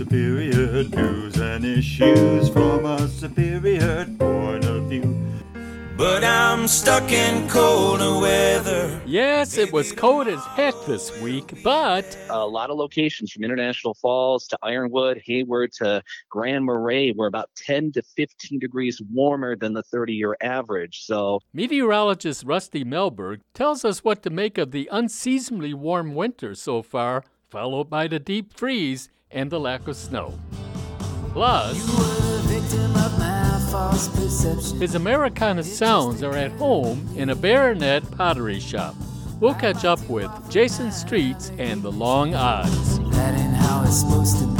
Superior news and issues from a superior point of view. But I'm stuck in colder weather. Yes, it was cold as heck this week, but a lot of locations from International Falls to Ironwood, Hayward to Grand Marais were about 10 to 15 degrees warmer than the 30-year average. So meteorologist Rusty Melberg tells us what to make of the unseasonably warm winter so far, followed by the deep freeze and the lack of snow. Plus, his Americana sounds are at home in a baronet pottery shop. We'll catch up with Jason Streets and the Long Odds. That ain't how it's supposed to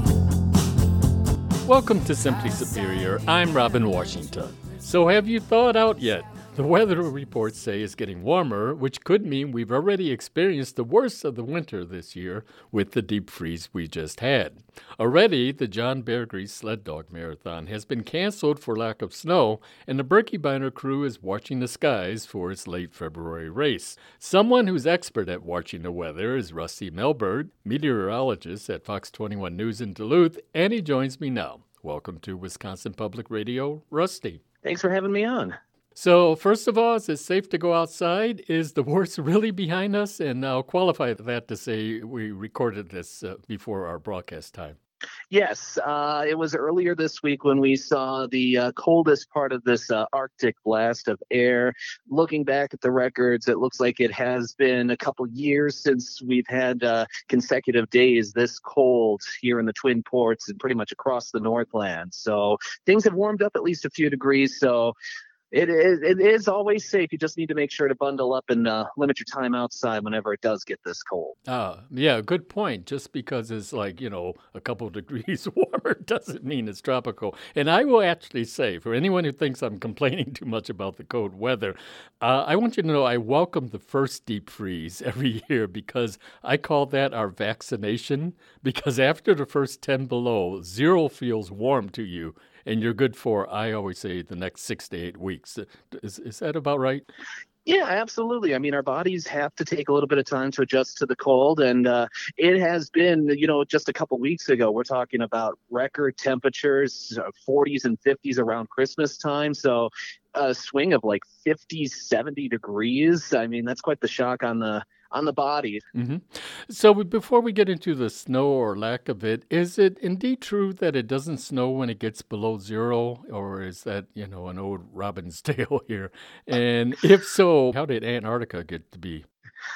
be. Welcome to Simply Superior. I'm Robin Washington. So have you thawed out yet? The weather reports say it's getting warmer, which could mean we've already experienced the worst of the winter this year with the deep freeze we just had. Already, the John Bear Grease Sled Dog Marathon has been canceled for lack of snow, and the Birkebeiner crew is watching the skies for its late February race. Someone who's expert at watching the weather is Rusty Melberg, meteorologist at Fox 21 News in Duluth, and he joins me now. Welcome to Wisconsin Public Radio, Rusty. Thanks for having me on. So, first of all, is it safe to go outside? Is the worst really behind us? And I'll qualify that to say we recorded this before our broadcast time. Yes, it was earlier this week when we saw the coldest part of this Arctic blast of air. Looking back at the records, it looks like it has been a couple years since we've had consecutive days this cold here in the Twin Ports and pretty much across the Northland. So things have warmed up at least a few degrees. So it is always safe. You just need to make sure to bundle up and limit your time outside whenever it does get this cold. Yeah, good point. Just because it's like, a couple of degrees warmer doesn't mean it's tropical. And I will actually say, for anyone who thinks I'm complaining too much about the cold weather, I want you to know I welcome the first deep freeze every year because I call that our vaccination. Because after the first 10 below, zero feels warm to you. And you're good for, I always say, the next 6 to 8 weeks. Is that about right? Yeah, absolutely. I mean, our bodies have to take a little bit of time to adjust to the cold. And it has been, just a couple weeks ago, we're talking about record temperatures, 40s and 50s around Christmas time. So a swing of like 50, 70 degrees. I mean, that's quite the shock on the body. Mm-hmm. So before we get into the snow or lack of it, is it indeed true that it doesn't snow when it gets below zero? Or is that, an old Robin's tale here? And if so, how did Antarctica get to be?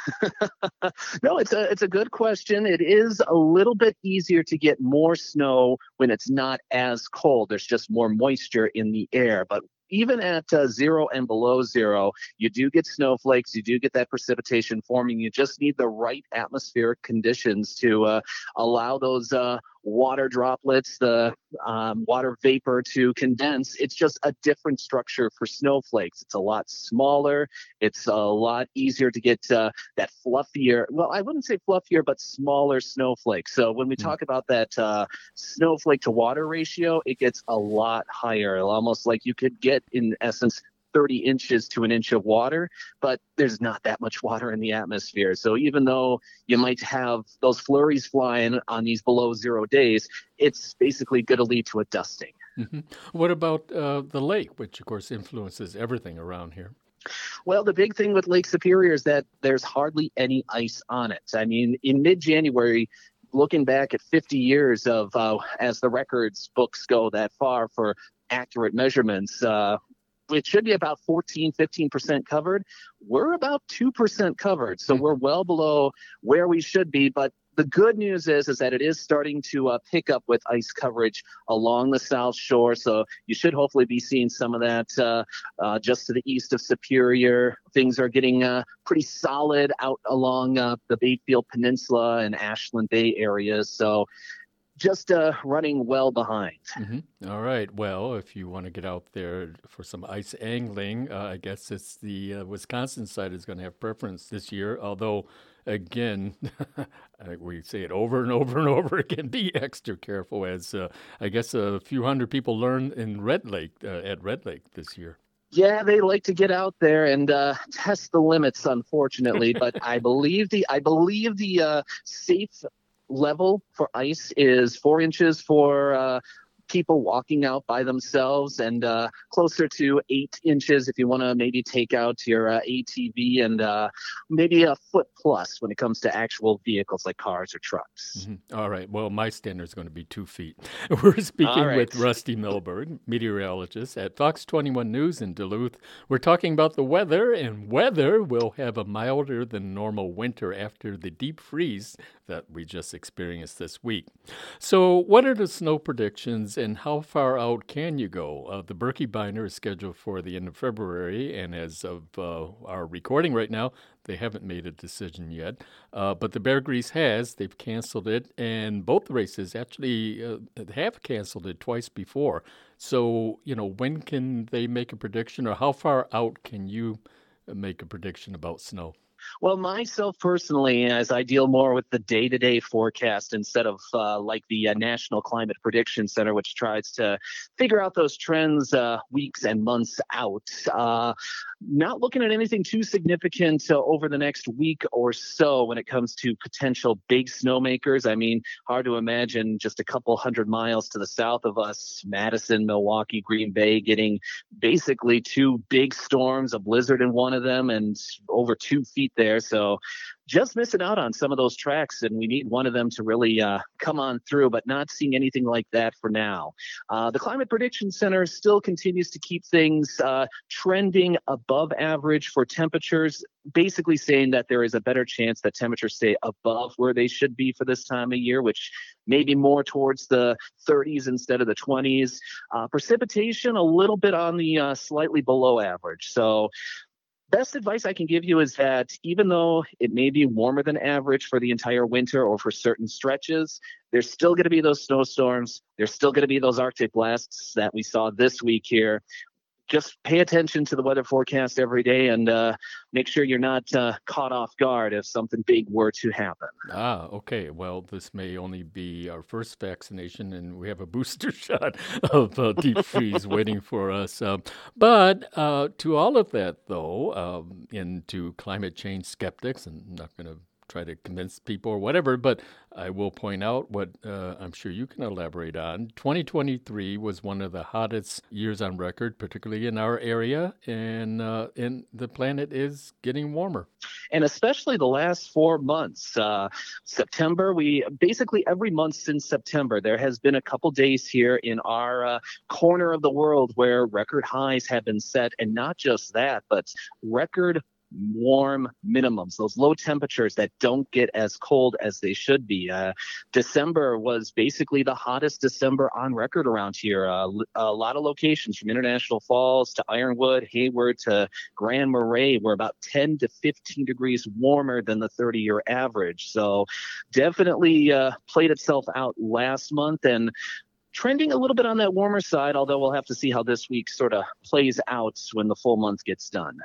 No, it's a good question. It is a little bit easier to get more snow when it's not as cold. There's just more moisture in the air. But even at 0 and below zero, you do get snowflakes. You do get that precipitation forming. You just need the right atmospheric conditions to allow those water droplets, the water vapor to condense. It's just a different structure for snowflakes. It's a lot smaller. It's a lot easier to get that fluffier, well, I wouldn't say fluffier, but smaller snowflakes. So when we talk about that snowflake to water ratio, it gets a lot higher, almost like you could get, in essence, 30 inches to an inch of water, but there's not that much water in the atmosphere. So even though you might have those flurries flying on these below zero days, it's basically going to lead to a dusting. Mm-hmm. What about the lake, which of course influences everything around here? Well, the big thing with Lake Superior is that there's hardly any ice on it. I mean, in mid-January, looking back at 50 years of, as the records books go that far for accurate measurements, it should be about 15% covered. We're about 2% covered. So we're well below where we should be. But the good news is that it is starting to pick up with ice coverage along the South Shore. So you should hopefully be seeing some of that just to the east of Superior. Things are getting pretty solid out along the Bayfield Peninsula and Ashland Bay areas. So just running well behind. Mm-hmm. All right. Well, if you want to get out there for some ice angling, I guess it's the Wisconsin side is going to have preference this year. Although, again, we say it over and over and over again, be extra careful as I guess a few hundred people learned in Red Lake, at Red Lake this year. Yeah, they like to get out there and test the limits, unfortunately. But I believe the safe level for ice is 4 inches for people walking out by themselves, and closer to 8 inches if you want to maybe take out your ATV, and maybe a foot plus when it comes to actual vehicles like cars or trucks. All right. Well, my standard is going to be 2 feet. We're speaking right. with Rusty Milberg, meteorologist at Fox 21 News in Duluth. We're talking about the weather, and weather will have a milder than normal winter after the deep freeze that we just experienced this week. So what are the snow predictions, and how far out can you go? The Berkey Binder is scheduled for the end of February, and as of our recording right now, they haven't made a decision yet. But the Bear Grease has. They've canceled it, and both races actually have canceled it twice before. So, when can they make a prediction, or how far out can you make a prediction about snow? Well, myself personally, as I deal more with the day-to-day forecast instead of like the National Climate Prediction Center, which tries to figure out those trends weeks and months out. Not looking at anything too significant over the next week or so when it comes to potential big snowmakers. I mean, hard to imagine just a couple 100 miles to the south of us, Madison, Milwaukee, Green Bay, getting basically 2 big storms, a blizzard in one of them, and over 2 feet there. So just missing out on some of those tracks, and we need one of them to really come on through, but not seeing anything like that for now. The Climate Prediction Center still continues to keep things trending above average for temperatures, basically saying that there is a better chance that temperatures stay above where they should be for this time of year, which may be more towards the 30s instead of the 20s. Precipitation, a little bit on the slightly below average. So best advice I can give you is that even though it may be warmer than average for the entire winter or for certain stretches, there's still going to be those snowstorms. There's still going to be those Arctic blasts that we saw this week here. Just pay attention to the weather forecast every day, and make sure you're not caught off guard if something big were to happen. Okay. Well, this may only be our first vaccination, and we have a booster shot of deep freeze waiting for us. But to all of that, though, into climate change skeptics, and I'm not going to try to convince people or whatever, but I will point out what I'm sure you can elaborate on. 2023 was one of the hottest years on record, particularly in our area, and the planet is getting warmer. And especially the last 4 months. September, we basically every month since September, there has been a couple days here in our corner of the world where record highs have been set. And not just that, but record warm minimums, those low temperatures that don't get as cold as they should be. December was basically the hottest December on record around here. A lot of locations from International Falls to Ironwood, Hayward to Grand Marais were about 10 to 15 degrees warmer than the 30-year average. So definitely played itself out last month, and trending a little bit on that warmer side, although we'll have to see how this week sort of plays out when the full month gets done.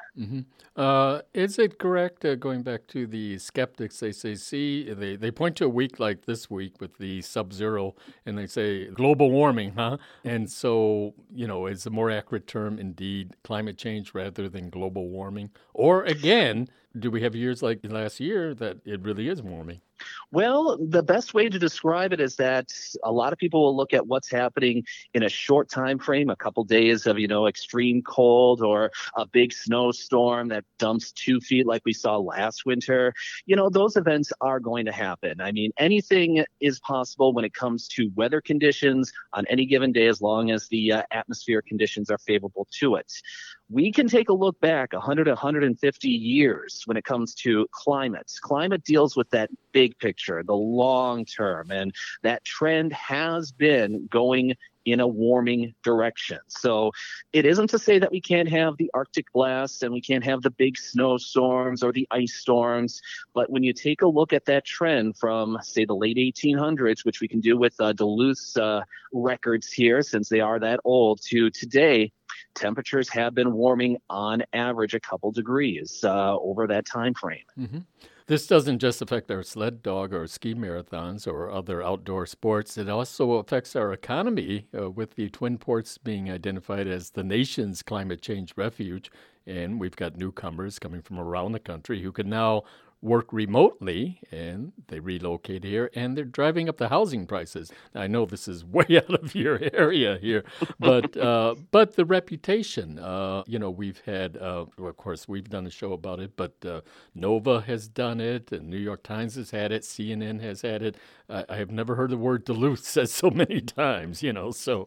Is it correct, going back to the skeptics, they say, see, they point to a week like this week with the sub-zero, and they say global warming, huh? And so, is a more accurate term indeed climate change rather than global warming? Or again, do we have years like last year that it really is warming? Well, the best way to describe it is that a lot of people will look at what's happening in a short time frame, a couple days of, extreme cold or a big snowstorm that dumps 2 feet like we saw last winter. Those events are going to happen. I mean, anything is possible when it comes to weather conditions on any given day, as long as the atmospheric conditions are favorable to it. We can take a look back 100, 150 years when it comes to climate. Climate deals with that big picture, the long term, and that trend has been going in a warming direction. So it isn't to say that we can't have the Arctic blasts and we can't have the big snowstorms or the ice storms, but when you take a look at that trend from, say, the late 1800s, which we can do with Duluth's records here, since they are that old, to today, temperatures have been warming on average a couple degrees over that time frame. Mm-hmm. This doesn't just affect our sled dog or ski marathons or other outdoor sports. It also affects our economy, with the Twin Ports being identified as the nation's climate change refuge. And we've got newcomers coming from around the country who can now work remotely, and they relocate here, and they're driving up the housing prices. I know this is way out of your area here, but the reputation, we've had, of course, we've done a show about it, but Nova has done it, and New York Times has had it, CNN has had it. I have never heard the word Duluth said so many times, so,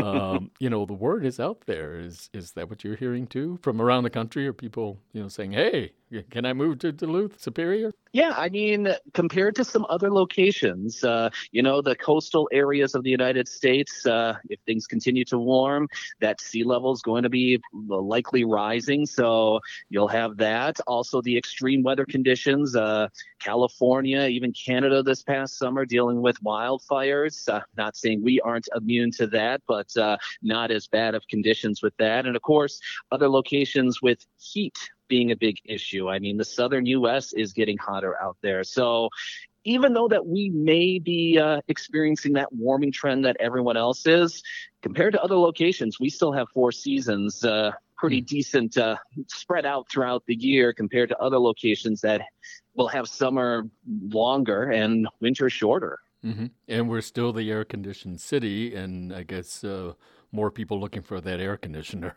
the word is out there. Is that what you're hearing too from around the country? Are people, saying, hey, can I move to Duluth, Superior? Yeah, I mean, compared to some other locations, the coastal areas of the United States, if things continue to warm, that sea level is going to be likely rising. So you'll have that. Also, the extreme weather conditions, California, even Canada this past summer dealing with wildfires. Not saying we aren't immune to that, but not as bad of conditions with that. And of course, other locations with heat being a big issue. I mean, the southern U.S. is getting hotter out there. So even though that we may be experiencing that warming trend that everyone else is, compared to other locations, we still have 4 seasons, pretty decent spread out throughout the year compared to other locations that will have summer longer and winter shorter. Mm-hmm. And we're still the air-conditioned city, and I guess more people looking for that air conditioner.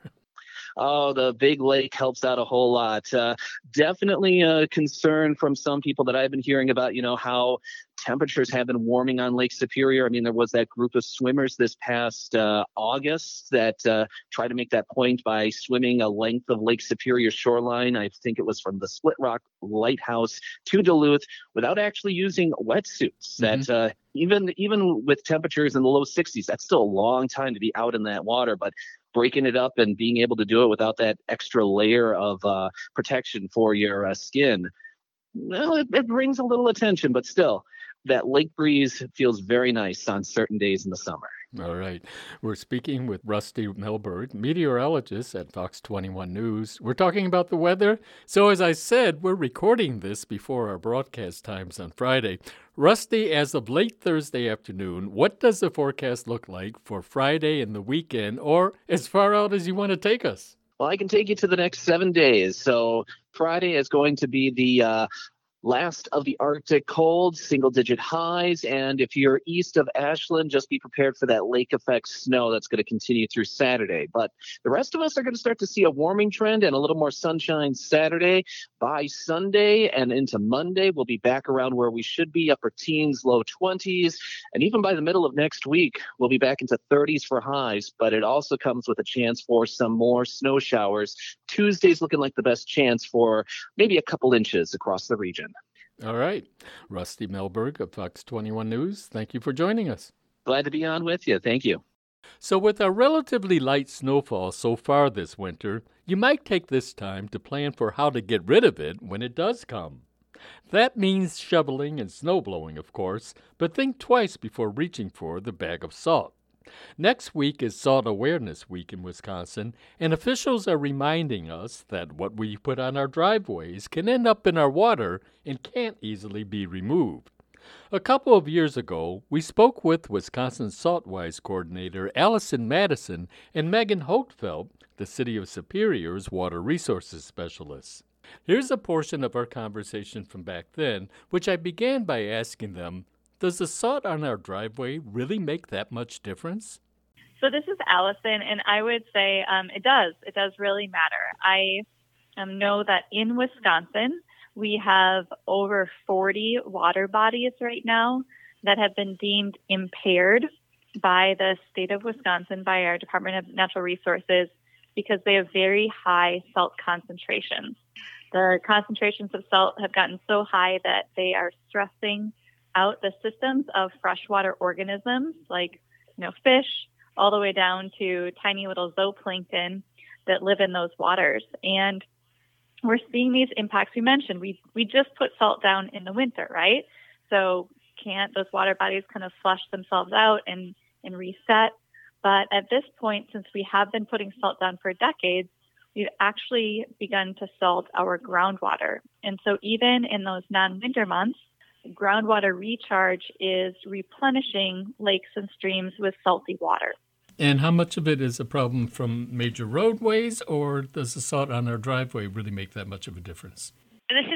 Oh, the big lake helps out a whole lot. Definitely a concern from some people that I've been hearing about, how temperatures have been warming on Lake Superior. I mean, there was that group of swimmers this past August that tried to make that point by swimming a length of Lake Superior shoreline. I think it was from the Split Rock Lighthouse to Duluth without actually using wetsuits. Mm-hmm. That even with temperatures in the low 60s, that's still a long time to be out in that water. But breaking it up and being able to do it without that extra layer of protection for your skin, well, it brings a little attention, but still, that lake breeze feels very nice on certain days in the summer. All right. We're speaking with Rusty Melberg, meteorologist at Fox 21 News. We're talking about the weather. So as I said, we're recording this before our broadcast times on Friday. Rusty, as of late Thursday afternoon, what does the forecast look like for Friday and the weekend, or as far out as you want to take us? Well, I can take you to the next 7 days. So Friday is going to be the last of the Arctic cold, single-digit highs. And if you're east of Ashland, just be prepared for that lake effect snow that's going to continue through Saturday. But the rest of us are going to start to see a warming trend and a little more sunshine Saturday. By Sunday and into Monday, we'll be back around where we should be, upper teens, low 20s. And even by the middle of next week, we'll be back into 30s for highs. But it also comes with a chance for some more snow showers. Tuesday's looking like the best chance for maybe a couple inches across the region. All right. Rusty Melberg of Fox 21 News, thank you for joining us. Glad to be on with you. Thank you. So with a relatively light snowfall so far this winter, you might take this time to plan for how to get rid of it when it does come. That means shoveling and snowblowing, of course, but think twice before reaching for the bag of salt. Next week is Salt Awareness Week in Wisconsin, and officials are reminding us that what we put on our driveways can end up in our water and can't easily be removed. A couple of years ago, we spoke with Wisconsin SaltWise coordinator Allison Madison and Megan Holtfeld, the City of Superior's water resources specialists. Here's a portion of our conversation from back then, which I began by asking them, does the salt on our driveway really make that much difference? So this is Allison, and I would say it does. It does really matter. I know that in Wisconsin, we have over 40 water bodies right now that have been deemed impaired by the state of Wisconsin, by our Department of Natural Resources, because they have very high salt concentrations. The concentrations of salt have gotten so high that they are stressing out the systems of freshwater organisms like, fish, all the way down to tiny little zooplankton that live in those waters. And we're seeing these impacts. We mentioned we just put salt down in the winter, right? So can't those water bodies kind of flush themselves out and reset? But at this point, since we have been putting salt down for decades, we've actually begun to salt our groundwater. And so even in those non-winter months, groundwater recharge is replenishing lakes and streams with salty water. And how much of it is a problem from major roadways, or does the salt on our driveway really make that much of a difference? This is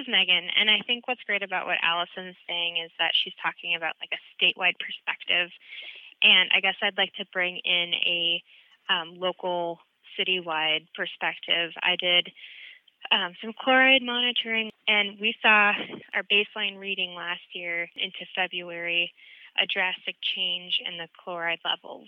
is Megan, and I think what's great about what Allison's saying is that she's talking about like a statewide perspective, and I guess I'd like to bring in a local, citywide perspective. I did some chloride monitoring, and we saw our baseline reading last year into February a drastic change in the chloride levels.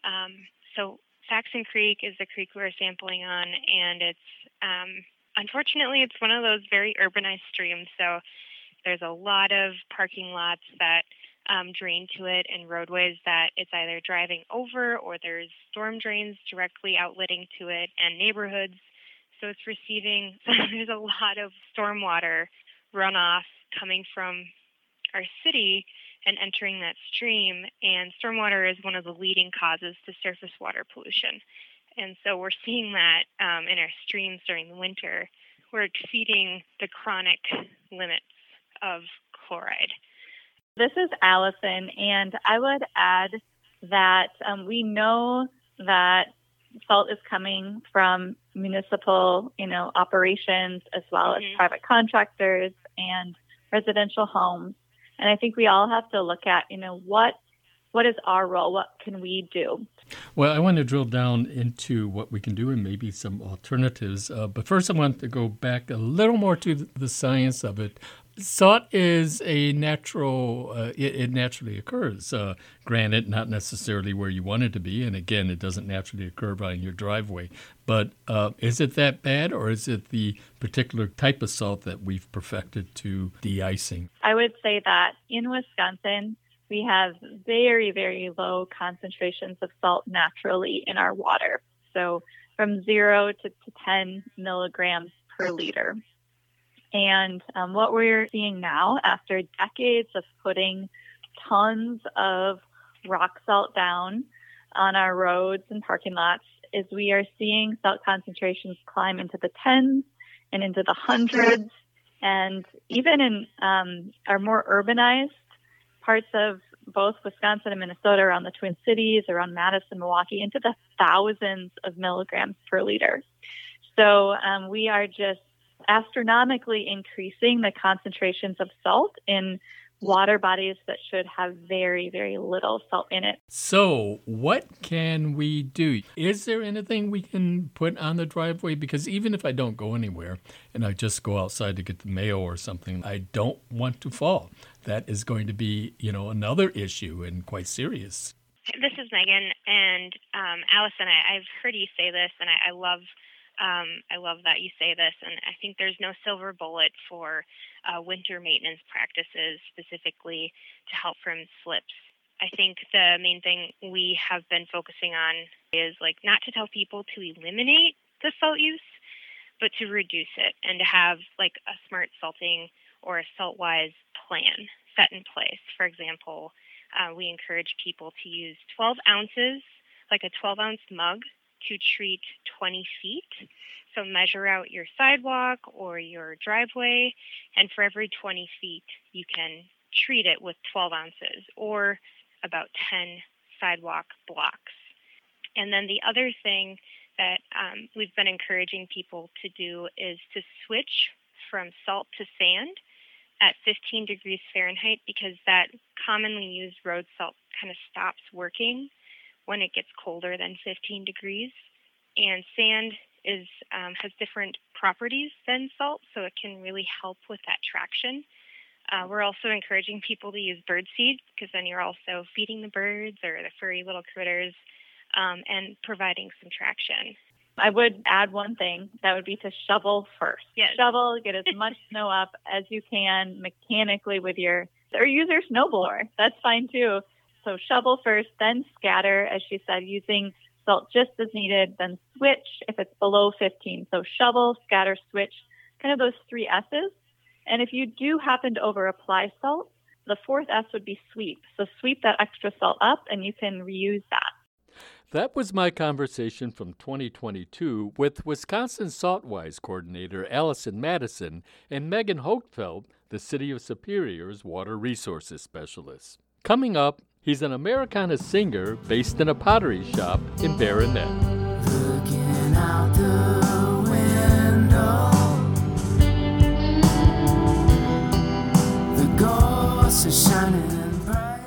So Saxon Creek is the creek we're sampling on, and it's unfortunately it's one of those very urbanized streams. So there's a lot of parking lots that drain to it and roadways that it's either driving over, or there's storm drains directly outletting to it, and neighborhoods. So it's receiving, there's a lot of stormwater runoff coming from our city and entering that stream. And stormwater is one of the leading causes to surface water pollution. And so we're seeing that in our streams during the winter. We're exceeding the chronic limits of chloride. This is Allison, and I would add that we know that salt is coming from municipal, operations, as well as private contractors and residential homes. And I think we all have to look at, what is our role? What can we do? Well, I want to drill down into what we can do and maybe some alternatives. But first, I want to go back a little more to the science of it. Salt is a natural, it naturally occurs. Granted, not necessarily where you want it to be. And again, it doesn't naturally occur right in your driveway. But is it that bad, or is it the particular type of salt that we've perfected to de-icing? I would say that in Wisconsin, we have very, very low concentrations of salt naturally in our water. So from 0 to 10 milligrams per liter. And what we're seeing now, after decades of putting tons of rock salt down on our roads and parking lots, is we are seeing salt concentrations climb into the tens and into the hundreds. And even in our more urbanized parts of both Wisconsin and Minnesota, around the Twin Cities, around Madison, Milwaukee, into the thousands of milligrams per liter. So we are just astronomically increasing the concentrations of salt in water bodies that should have very, very little salt in it. So what can we do? Is there anything we can put on the driveway? Because even if I don't go anywhere and I just go outside to get the mail or something, I don't want to fall. That is going to be, another issue and quite serious. This is Megan, and Allison, I've heard you say this, and I love that you say this, and I think there's no silver bullet for winter maintenance practices specifically to help from slips. I think the main thing we have been focusing on is not to tell people to eliminate the salt use, but to reduce it and to have a smart salting or a salt-wise plan set in place. For example, we encourage people to use 12 ounces, like a 12-ounce mug, to treat 20 feet. So measure out your sidewalk or your driveway, and for every 20 feet, you can treat it with 12 ounces or about 10 sidewalk blocks. And then the other thing that we've been encouraging people to do is to switch from salt to sand at 15 degrees Fahrenheit, because that commonly used road salt kind of stops working when it gets colder than 15 degrees. And sand has different properties than salt, so it can really help with that traction. We're also encouraging people to use birdseed, because then you're also feeding the birds or the furry little critters and providing some traction. I would add one thing, that would be to shovel first. Yes. Shovel, get as much snow up as you can mechanically or use your snowblower. That's fine too. So shovel first, then scatter, as she said, using salt just as needed, then switch if it's below 15. So shovel, scatter, switch, kind of those 3 S's. And if you do happen to over-apply salt, the 4th S would be sweep. So sweep that extra salt up and you can reuse that. That was my conversation from 2022 with Wisconsin SaltWise coordinator Allison Madison and Megan Hochfeld, the City of Superior's water resources specialist. Coming up, he's an Americana singer based in a pottery shop in Baronet. Looking out the window, house is shining bright.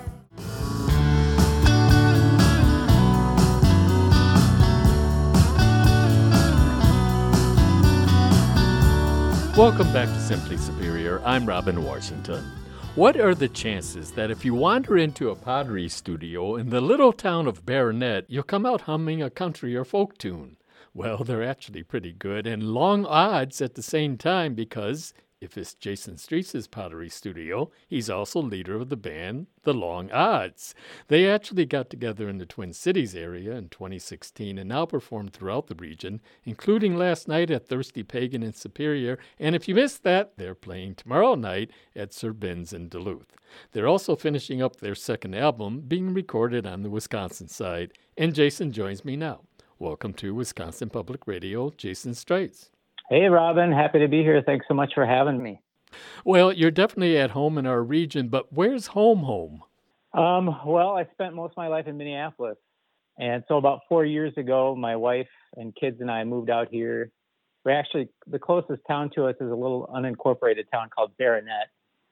Welcome back to Simply Superior. I'm Robin Washington. What are the chances that if you wander into a pottery studio in the little town of Baronet, you'll come out humming a country or folk tune? Well, they're actually pretty good and long odds at the same time because if it's Jason Streets' pottery studio, he's also leader of the band The Long Odds. They actually got together in the Twin Cities area in 2016 and now perform throughout the region, including last night at Thirsty Pagan in Superior. And if you missed that, they're playing tomorrow night at Sir Ben's in Duluth. They're also finishing up their second album, being recorded on the Wisconsin side. And Jason joins me now. Welcome to Wisconsin Public Radio, Jason Streits. Hey, Robin. Happy to be here. Thanks so much for having me. Well, you're definitely at home in our region, but where's home? Well, I spent most of my life in Minneapolis. And so about 4 years ago, my wife and kids and I moved out here. We're actually, the closest town to us is a little unincorporated town called Baronet,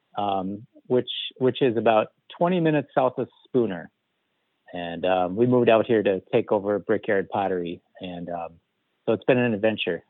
which is about 20 minutes south of Spooner. And we moved out here to take over Brickyard Pottery. And so it's been an adventure.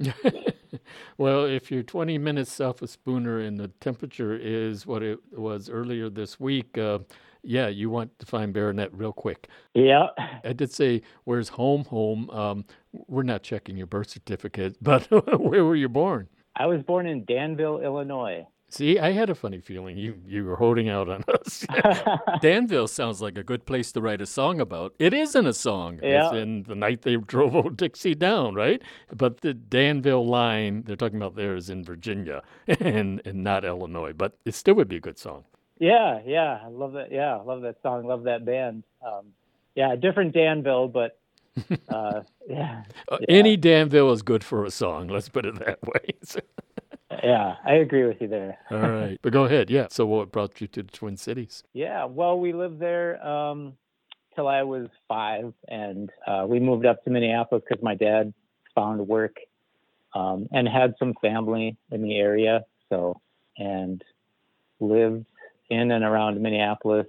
Well, if you're 20 minutes south of Spooner and the temperature is what it was earlier this week, you want to find Baronet real quick. Yeah. I did say, where's home? We're not checking your birth certificate, but where were you born? I was born in Danville, Illinois. See, I had a funny feeling you were holding out on us. Danville sounds like a good place to write a song about. It isn't a song. Yeah. It's in The Night They Drove Old Dixie Down, right? But the Danville line they're talking about there is in Virginia and not Illinois. But it still would be a good song. Yeah. I love that. Yeah, I love that song. Love that band. Different Danville, but yeah. Any Danville is good for a song. Let's put it that way. Yeah, I agree with you there. All right. But go ahead. Yeah. So what brought you to the Twin Cities? Yeah, well, we lived there till I was 5, and we moved up to Minneapolis because my dad found work and had some family in the area, and lived in and around Minneapolis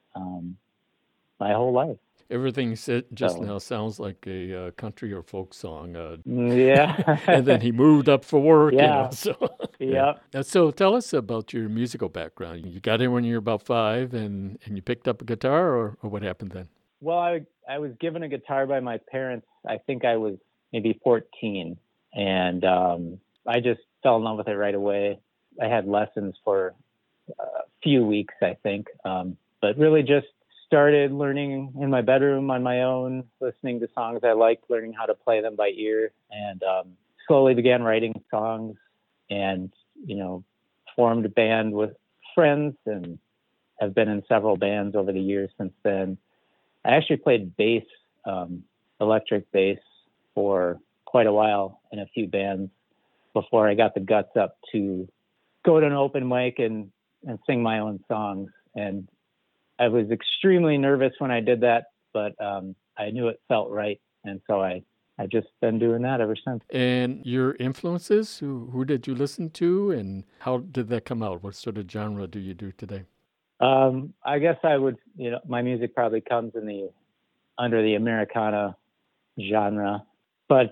my whole life. Everything said just now sounds like a country or folk song. Yeah. And then he moved up for work. Yeah. Yeah. So tell us about your musical background. You got in when you were about 5 and you picked up a guitar, or what happened then? Well, I was given a guitar by my parents. I think I was maybe 14. And I just fell in love with it right away. I had lessons for a few weeks, I think. But really just started learning in my bedroom on my own, listening to songs I liked, learning how to play them by ear, and slowly began writing songs and, formed a band with friends and have been in several bands over the years since then. I actually played bass, electric bass, for quite a while in a few bands before I got the guts up to go to an open mic and sing my own songs. And I was extremely nervous when I did that, but I knew it felt right. And so I've just been doing that ever since. And your influences, who did you listen to, and how did that come out? What sort of genre do you do today? I guess I would, my music probably comes under the Americana genre, but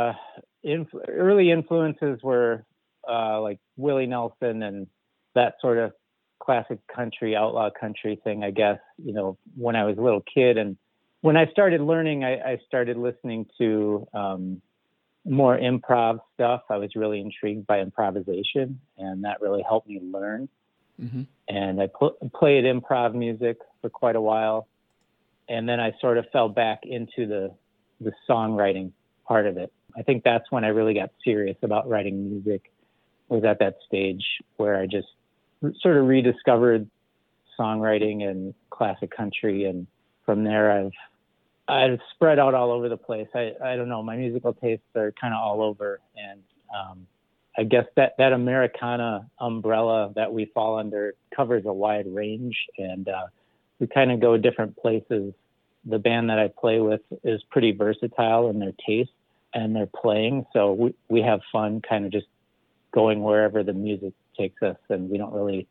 early influences were like Willie Nelson and that sort of classic country, outlaw country thing, I guess, when I was a little kid. And when I started learning, I started listening to more improv stuff. I was really intrigued by improvisation, and that really helped me learn. Mm-hmm. And I played improv music for quite a while. And then I sort of fell back into the songwriting part of it. I think that's when I really got serious about writing music, was at that stage where I just sort of rediscovered songwriting and classic country. And from there, I've spread out all over the place. I don't know, my musical tastes are kind of all over. And I guess that Americana umbrella that we fall under covers a wide range, and we kind of go different places. The band that I play with is pretty versatile in their taste and their playing, so we have fun kind of just going wherever the music takes us, and we don't really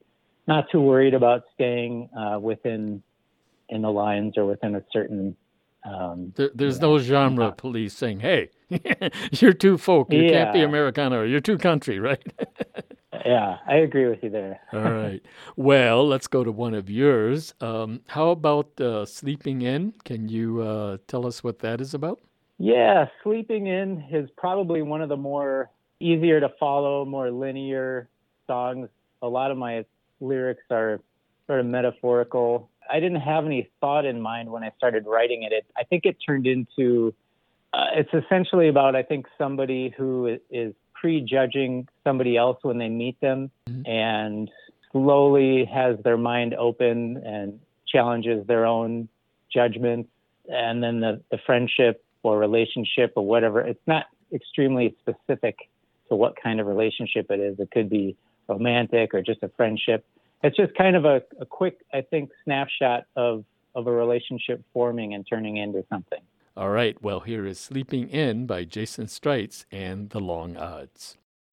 not too worried about staying within in the lines or within a certain. There's no genre police saying, "Hey, you're too folk. You can't be Americana, or you're too country," right? Yeah, I agree with you there. All right. Well, let's go to one of yours. How about Sleeping In? Can you tell us what that is about? Yeah, Sleeping In is probably one of the more easier to follow, more linear songs. A lot of my lyrics are sort of metaphorical. I didn't have any thought in mind when I started writing it. I think it turned into, it's essentially about, I think, somebody who is prejudging somebody else when they meet them and slowly has their mind open and challenges their own judgments. And then the friendship or relationship or whatever, it's not extremely specific to what kind of relationship it is. It could be romantic or just a friendship. It's just kind of a quick, I think, snapshot of a relationship forming and turning into something. All right. Well, here is Sleeping In by Jason Stites and The Long Odds.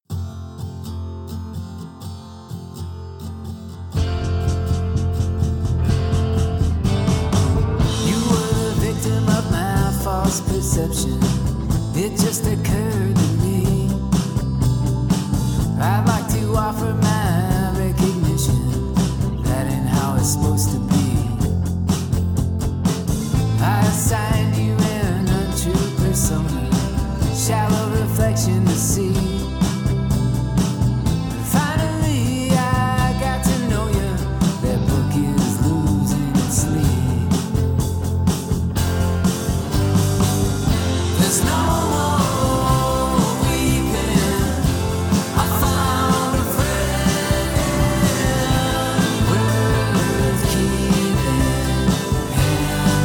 You were the victim of my false perception. It just occurred to me. I'd like to offer my recognition. That ain't how it's supposed to be. I assigned you an untrue persona, shallow reflection to see. Finally, I got to know you. That book is losing its sleep. There's no more weeping. I found a friend worth keeping and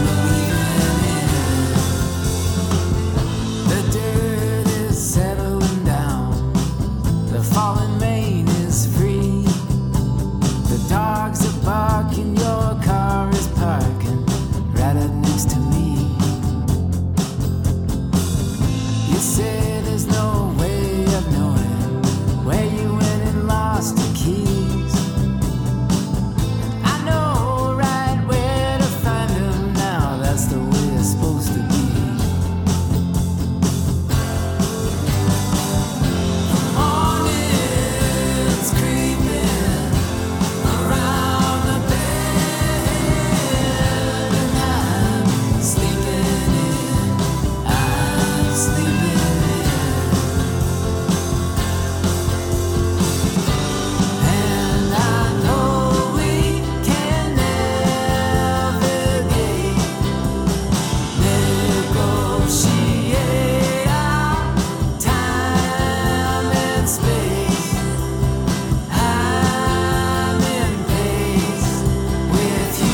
believing in. The dirt is settling down. The fallen rain is free. The dogs are barking. Your car is parking right up next to me. You say there's no way of knowing where you went and lost your keys. I know right where to find them now. That's the way it's supposed to be. Morning's creeping around the bed, and I'm sleeping in. I'm sleeping in, and I know we can navigate, negotiate our time and space. I'm in pace with you.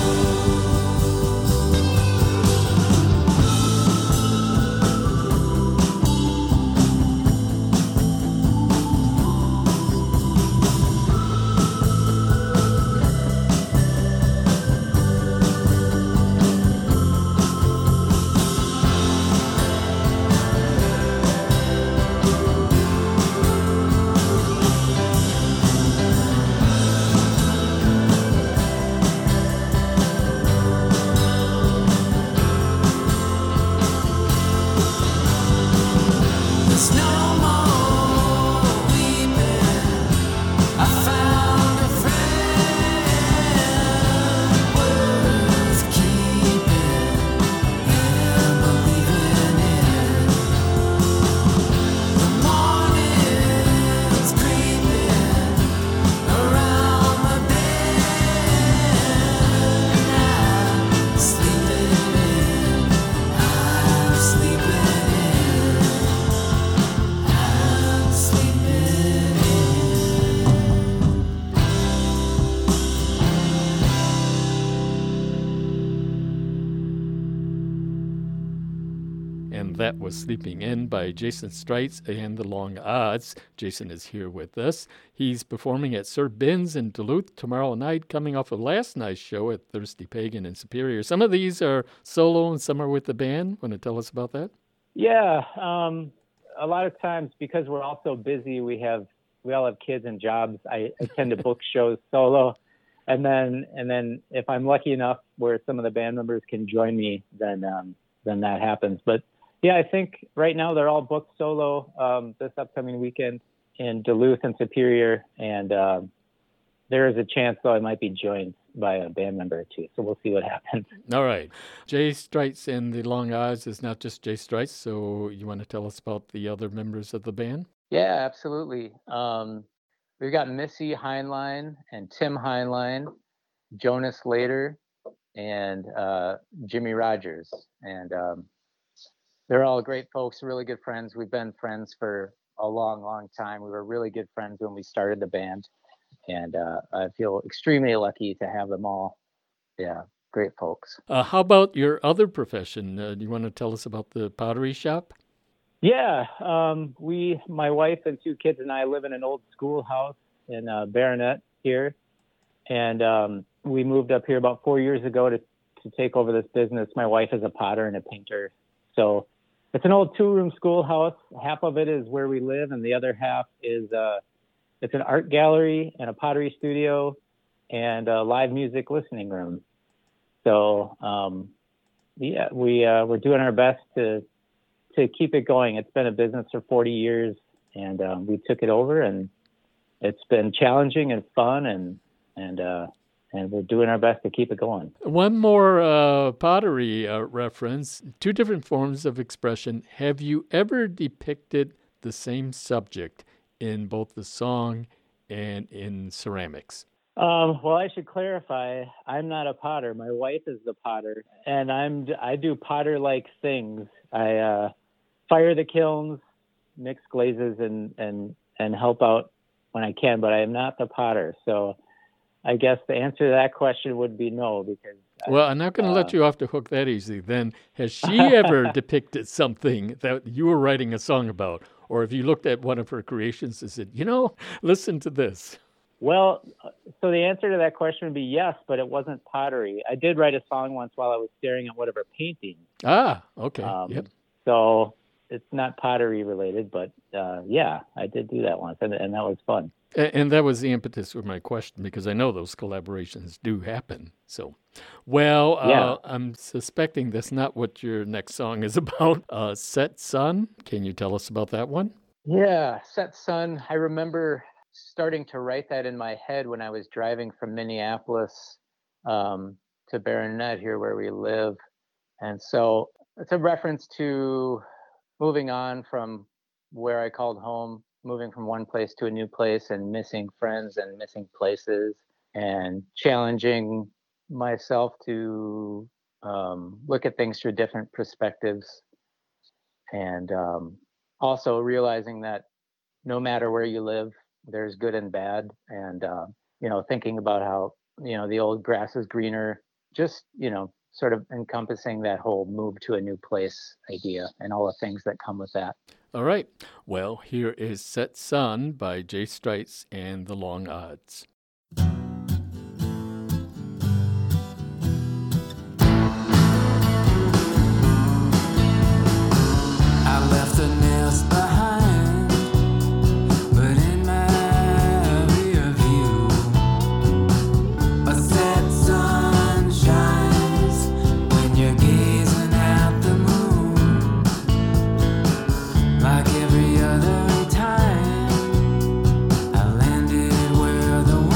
There's no more weeping. I found a friend worth keeping and believing in. The morning's creeping around the bed, and I'm sleeping in. I'm sleeping in. I'm sleeping And that was Sleeping In by Jason Stites and The Long Odds. Jason is here with us. He's performing at Sir Ben's in Duluth tomorrow night, coming off of last night's show at Thirsty Pagan in Superior. Some of these are solo and some are with the band. Want to tell us about that? Yeah, a lot of times because we're all so busy, we have we all have kids and jobs. I tend to book shows solo. And then if I'm lucky enough where some of the band members can join me, then that happens. But yeah, I think right now they're all booked solo this upcoming weekend in Duluth and Superior. And there is a chance, though, I might be joined by a band member or two. So we'll see what happens. All right. Jay Strites and the Long Odds is not just Jay Strites. So you want to tell us about the other members of the band? Yeah, absolutely. We've got Missy Heinlein and Tim Heinlein, Jonas Lader, and Jimmy Rogers. And they're all great folks, really good friends. We've been friends for a long, long time. We were really good friends when we started the band. And I feel extremely lucky to have them all. Yeah, great folks. How about your other profession? Do you want to tell us about the pottery shop? Yeah, my wife and two kids and I live in an old schoolhouse in Baronet here. And we moved up here about 4 years ago to take over this business. My wife is a potter and a painter. So it's an old 2-room schoolhouse. Half of it is where we live, and the other half is it's an art gallery and a pottery studio and a live music listening room. So, yeah, we're doing our best to keep it going. It's been a business for 40 years, and we took it over, and it's been challenging and fun, and we're doing our best to keep it going. One more pottery reference, 2 different forms of expression. Have you ever depicted the same subject in both the song and in ceramics? Well, I should clarify. I'm not a potter. My wife is the potter, and I do potter-like things. I fire the kilns, mix glazes, and help out when I can. But I am not the potter. So I guess the answer to that question would be no, because. Well, I'm not going to let you off the hook that easy. Then, has she ever depicted something that you were writing a song about? Or if you looked at one of her creations and said, listen to this? Well, so the answer to that question would be yes, but it wasn't pottery. I did write a song once while I was staring at one of her paintings. Ah, okay. Yep. So it's not pottery related, but yeah, I did do that once, and that was fun. And that was the impetus for my question, because I know those collaborations do happen. So, well, yeah. I'm suspecting that's not what your next song is about. Set Sun, can you tell us about that one? Yeah, Set Sun. I remember starting to write that in my head when I was driving from Minneapolis to Baronet here where we live. And so it's a reference to moving on from where I called home, moving from one place to a new place and missing friends and missing places, and challenging myself to look at things through different perspectives, and also realizing that no matter where you live, there's good and bad, and thinking about how the old grass is greener, just sort of encompassing that whole move to a new place idea and all the things that come with that. All right. Well, here is Set Sun by Jay Strites and the Long Odds. I left the nest behind, but in my rear view, a set sun shines when you're gazing at the moon. Like every other time, I landed where the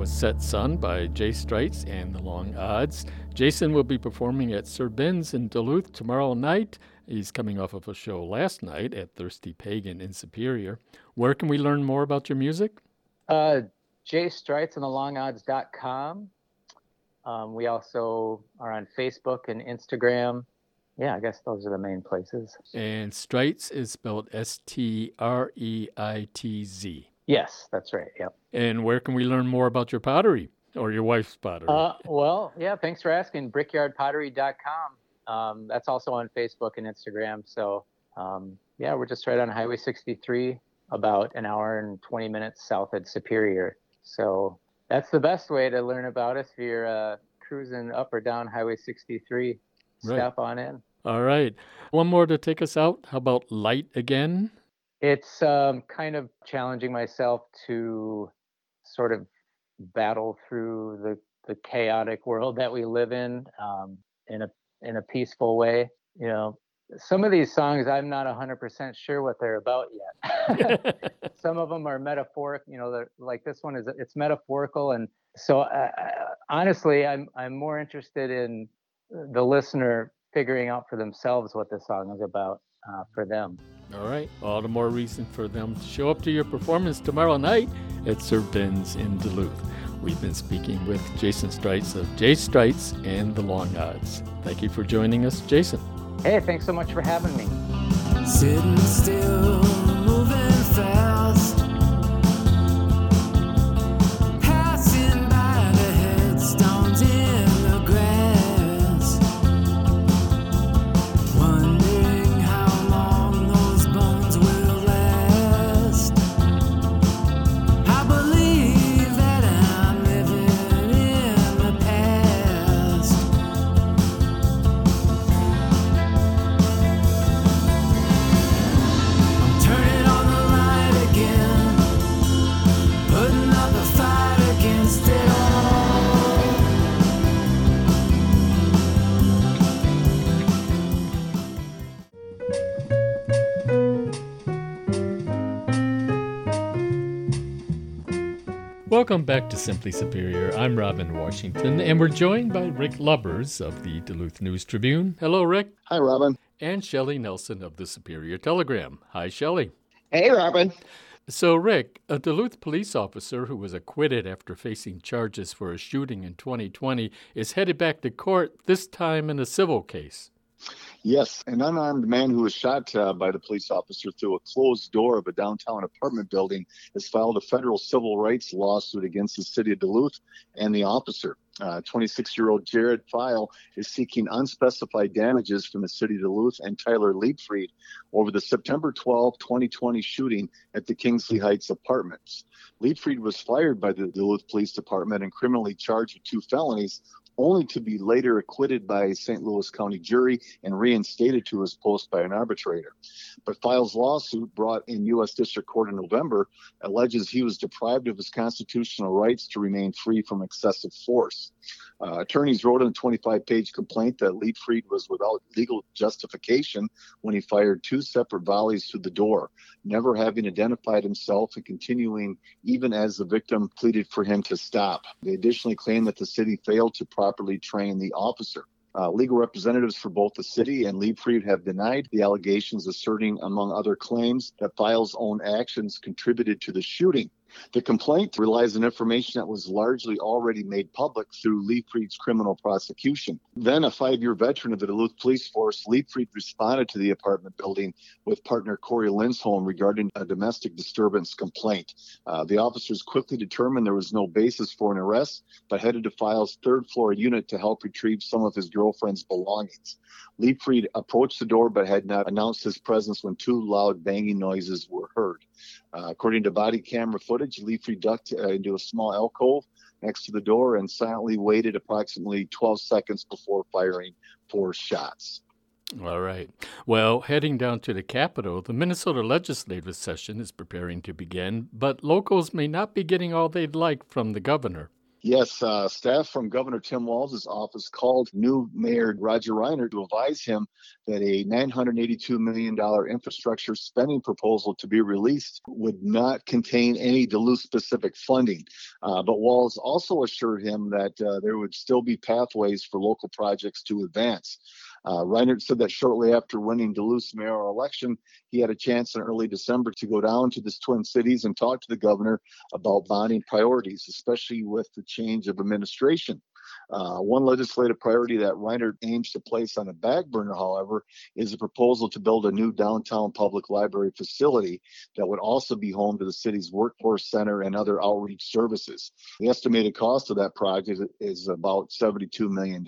was Set Sun by Jay Strites and the Long Odds. Jason will be performing at Sir Ben's in Duluth tomorrow night. He's coming off of a show last night at Thirsty Pagan in Superior. Where can we learn more about your music? Jay Strites and the longodds.com. We also are on Facebook and Instagram. Yeah, I guess those are the main places. And Strites is spelled S-T-R-E-I-T-Z. Yes, that's right. Yep. And where can we learn more about your pottery or your wife's pottery? Thanks for asking. Brickyardpottery.com. That's also on Facebook and Instagram. So, we're just right on Highway 63, about an hour and 20 minutes south of Superior. So that's the best way to learn about us. If you're cruising up or down Highway 63, stop on in. All right. One more to take us out. How about Light Again? It's kind of challenging myself to sort of battle through the chaotic world that we live in a peaceful way. You know, some of these songs, I'm not 100% sure what they're about yet. Some of them are metaphoric. You know, like this one it's metaphorical, and so honestly, I'm more interested in the listener figuring out for themselves what this song is about for them. All right. All the more reason for them to show up to your performance tomorrow night at Sir Ben's in Duluth. We've been speaking with Jason Strites of Jay Strites and the Long Odds. Thank you for joining us, Jason. Hey, thanks so much for having me. Sitting still, moving fast, passing by the headstones in the grass, wondering how long those bones will last. I believe that I'm living in the past. Turning on the light again, putting up a fight against it all. Welcome back to Simply Superior. I'm Robin Washington, and we're joined by Rick Lubbers of the Duluth News Tribune. Hello, Rick. Hi, Robin. And Shelley Nelson of the Superior Telegram. Hi, Shelley. Hey, Robin. So, Rick, a Duluth police officer who was acquitted after facing charges for a shooting in 2020 is headed back to court, this time in a civil case. Yes, an unarmed man who was shot by the police officer through a closed door of a downtown apartment building has filed a federal civil rights lawsuit against the city of Duluth and the officer. 26-year-old Jared File is seeking unspecified damages from the city of Duluth and Tyler Liebfried over the September 12, 2020 shooting at the Kingsley Heights Apartments. Liebfried was fired by the Duluth Police Department and criminally charged with 2 felonies, only to be later acquitted by a St. Louis County jury and reinstated to his post by an arbitrator. But File's lawsuit, brought in U.S. District Court in November, alleges he was deprived of his constitutional rights to remain free from excessive force. Attorneys wrote in a 25-page complaint that Liebfried was without legal justification when he fired 2 separate volleys through the door, never having identified himself and continuing even as the victim pleaded for him to stop. They additionally claim that the city failed to properly train the officer. Legal representatives for both the city and Liebfried have denied the allegations, asserting, among other claims, that File's own actions contributed to the shooting. The complaint relies on information that was largely already made public through Liebfried's criminal prosecution. Then, a 5-year veteran of the Duluth Police Force, Liebfried responded to the apartment building with partner Corey Linsholm regarding a domestic disturbance complaint. The officers quickly determined there was no basis for an arrest, but headed to File's 3rd-floor unit to help retrieve some of his girlfriend's belongings. Liebfried approached the door but had not announced his presence when 2 loud banging noises were heard. According to body camera footage, Liebfried ducked into a small alcove next to the door and silently waited approximately 12 seconds before firing 4 shots. All right. Well, heading down to the Capitol, the Minnesota legislative session is preparing to begin, but locals may not be getting all they'd like from the governor. Yes, staff from Governor Tim Walz's office called new Mayor Roger Reiner to advise him that a $982 million infrastructure spending proposal to be released would not contain any Duluth-specific funding. But Walz also assured him that there would still be pathways for local projects to advance. Reiner said that shortly after winning Duluth's mayoral election, he had a chance in early December to go down to the Twin Cities and talk to the governor about bonding priorities, especially with the change of administration. One legislative priority that Reiner aims to place on the back burner, however, is a proposal to build a new downtown public library facility that would also be home to the city's workforce center and other outreach services. The estimated cost of that project is about $72 million.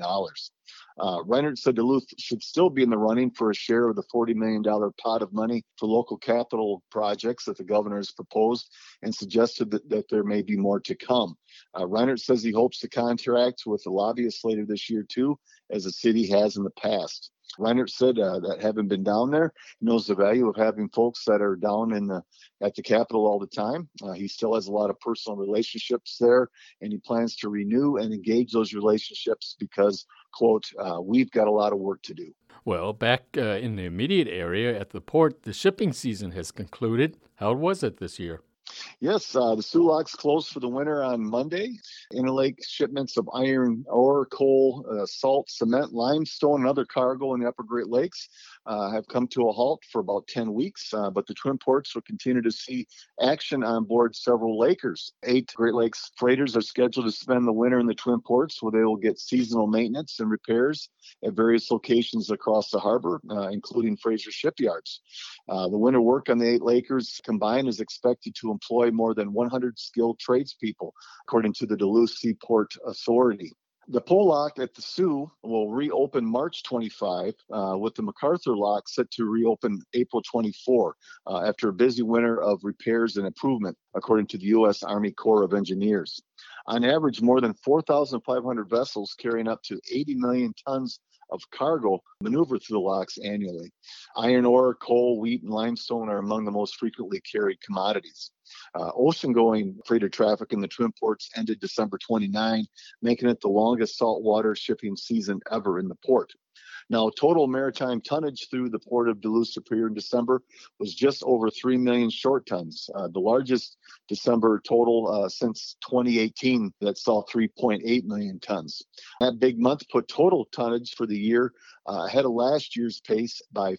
Reiner said Duluth should still be in the running for a share of the $40 million pot of money for local capital projects that the governor has proposed, and suggested that there may be more to come. Reiner says he hopes to contract with the lobbyists later this year, too, as the city has in the past. Reiner said that having been down there, he knows the value of having folks that are down at the Capitol all the time. He still has a lot of personal relationships there, and he plans to renew and engage those relationships because, quote, we've got a lot of work to do. Well, back in the immediate area at the port, the shipping season has concluded. How was it this year? Yes, the Soo Locks closed for the winter on Monday. Interlake shipments of iron ore, coal, salt, cement, limestone, and other cargo in the upper Great Lakes have come to a halt for about 10 weeks, but the Twin Ports will continue to see action on board several Lakers. 8 Great Lakes freighters are scheduled to spend the winter in the Twin Ports, where they will get seasonal maintenance and repairs at various locations across the harbor, including Fraser shipyards. The winter work on the 8 Lakers combined is expected to employ more than 100 skilled tradespeople, according to the Duluth Seaport Authority. The pole lock at the Soo will reopen March 25, with the MacArthur lock set to reopen April 24, after a busy winter of repairs and improvement, according to the U.S. Army Corps of Engineers. On average, more than 4,500 vessels carrying up to 80 million tons of cargo maneuver through the locks annually. Iron ore, coal, wheat, and limestone are among the most frequently carried commodities. Ocean-going freighter traffic in the Twin Ports ended December 29, making it the longest saltwater shipping season ever in the port. Now, total maritime tonnage through the port of Duluth Superior in December was just over 3 million short tons, the largest December total since 2018 that saw 3.8 million tons. That big month put total tonnage for the year ahead of last year's pace by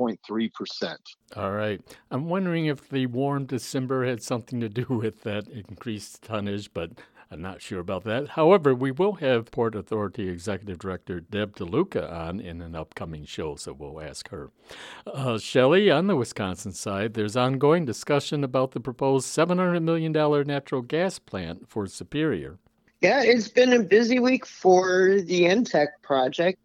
5.3%. All right. I'm wondering if the warm December had something to do with that increased tonnage, but I'm not sure about that. However, we will have Port Authority Executive Director Deb DeLuca on in an upcoming show, so we'll ask her. Shelley, on the Wisconsin side, there's ongoing discussion about the proposed $700 million natural gas plant for Superior. Yeah, it's been a busy week for the NTEC project.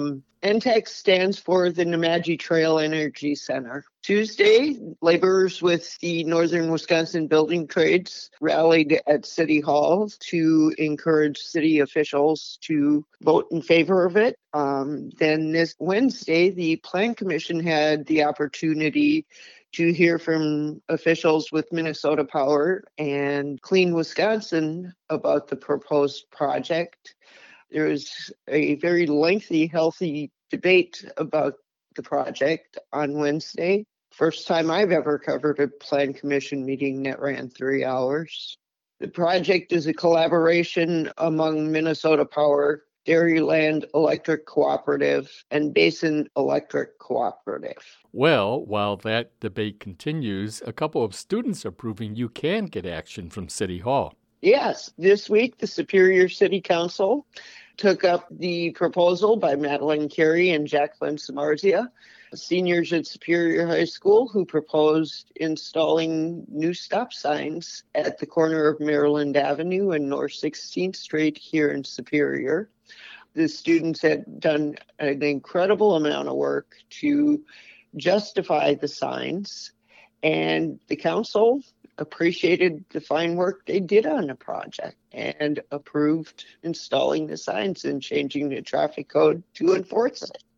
NTEC stands for the Nemadji Trail Energy Center. Tuesday, laborers with the Northern Wisconsin Building Trades rallied at City Hall to encourage city officials to vote in favor of it. Then this Wednesday, the Plan Commission had the opportunity to hear from officials with Minnesota Power and Clean Wisconsin about the proposed project. There was a very lengthy, healthy debate about the project on Wednesday. First time I've ever covered a Plan Commission meeting that ran 3 hours. The project is a collaboration among Minnesota Power, Dairyland Electric Cooperative, and Basin Electric Cooperative. Well, while that debate continues, a couple of students are proving you can get action from City Hall. Yes, this week the Superior City Council took up the proposal by Madeline Carey and Jacqueline Samarzia, seniors at Superior High School, who proposed installing new stop signs at the corner of Maryland Avenue and North 16th Street here in Superior. The students had done an incredible amount of work to justify the signs, and the council appreciated the fine work they did on the project and approved installing the signs and changing the traffic code to enforce it.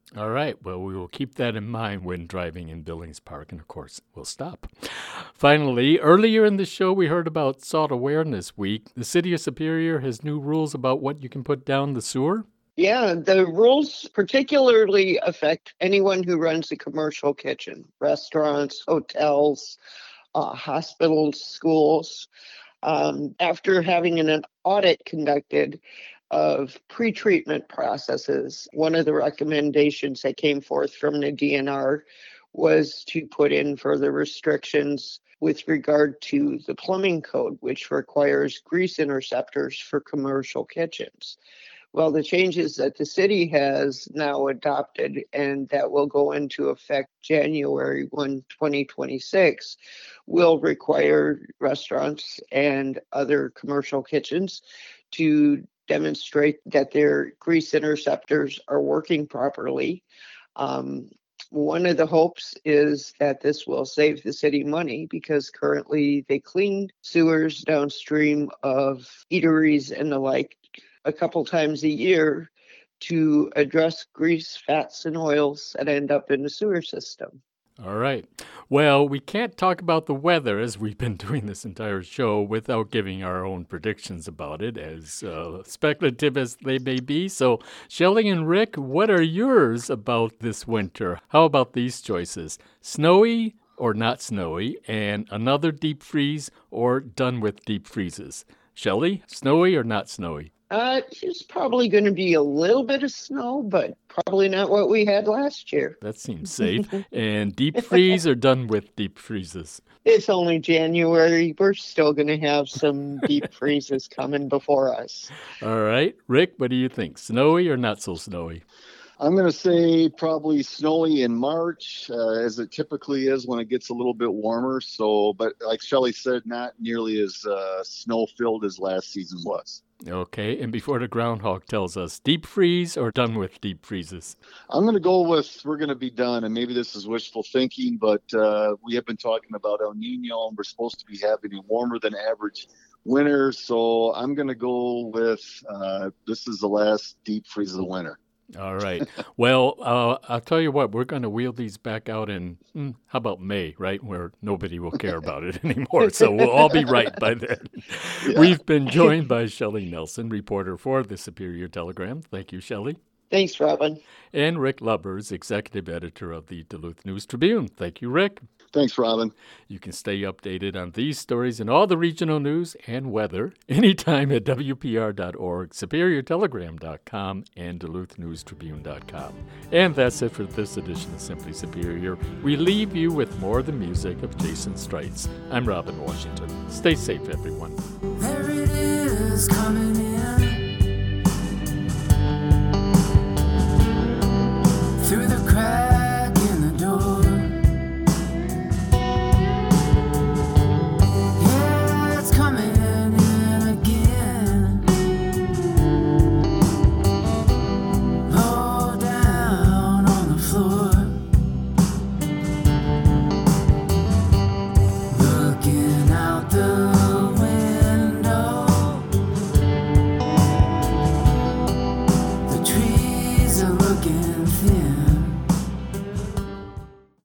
All right. Well, we will keep that in mind when driving in Billings Park, and of course, we'll stop. Finally, earlier in the show, we heard about Salt Awareness Week. The City of Superior has new rules about what you can put down the sewer. Yeah, the rules particularly affect anyone who runs a commercial kitchen, restaurants, hotels, hospitals, schools. After having an audit conducted of pretreatment processes, one of the recommendations that came forth from the DNR was to put in further restrictions with regard to the plumbing code, which requires grease interceptors for commercial kitchens. Well, the changes that the city has now adopted and that will go into effect January 1, 2026, will require restaurants and other commercial kitchens to demonstrate that their grease interceptors are working properly. One of the hopes is that this will save the city money because currently they clean sewers downstream of eateries and the like a couple times a year to address grease, fats, and oils that end up in the sewer system. All right. Well, we can't talk about the weather, as we've been doing this entire show, without giving our own predictions about it, as speculative as they may be. So, Shelley and Rick, what are yours about this winter? How about these choices? Snowy or not snowy, and another deep freeze, or done with deep freezes? Shelley, snowy or not snowy? It's probably going to be a little bit of snow, but probably not what we had last year. That seems safe. And deep freeze or done with deep freezes? It's only January. We're still going to have some deep freezes coming before us. All right. Rick, what do you think? Snowy or not so snowy? I'm going to say probably snowy in March, as it typically is when it gets a little bit warmer. So, but like Shelley said, not nearly as snow-filled as last season was. Okay, and before the groundhog tells us, deep freeze or done with deep freezes? I'm going to go with we're going to be done, and maybe this is wishful thinking, but we have been talking about El Nino, and we're supposed to be having a warmer than average winter. So I'm going to go with this is the last deep freeze of the winter. All right. Well, I'll tell you what, we're going to wheel these back out in, how about May, right, where nobody will care about it anymore. So we'll all be right by then. Yeah. We've been joined by Shelley Nelson, reporter for the Superior Telegram. Thank you, Shelley. Thanks, Robin. And Rick Lubbers, executive editor of the Duluth News Tribune. Thank you, Rick. Thanks, Robin. You can stay updated on these stories and all the regional news and weather anytime at WPR.org, SuperiorTelegram.com, and DuluthNewsTribune.com. And that's it for this edition of Simply Superior. We leave you with more of the music of Jason Streitz. I'm Robin Washington. Stay safe, everyone. There it is coming in.